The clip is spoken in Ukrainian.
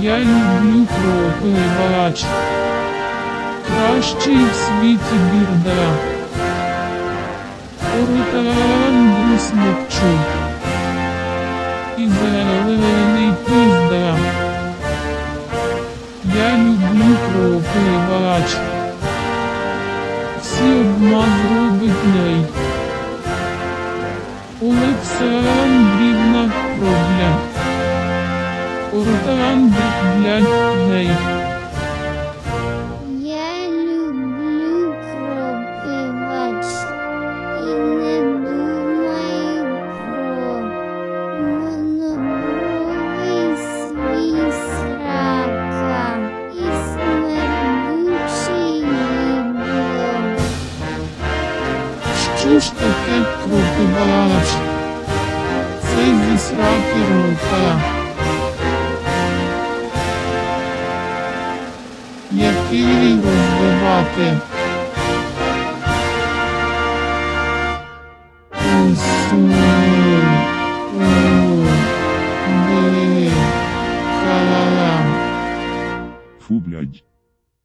Я люблю кровопивач. Кращий в світі бірдера. Орутарарам смокчу. І зелений піздера. Я люблю кровопивач. Всі обман робить ней. Олександрівна проблем. Орутарам блядь, ней. Я люблю кропивач і не думаю про монобровий свій срака і смердючий їбло. Що ж таке кровопивач? Це зі сраки рота. Який розвивати? Фу, блядь.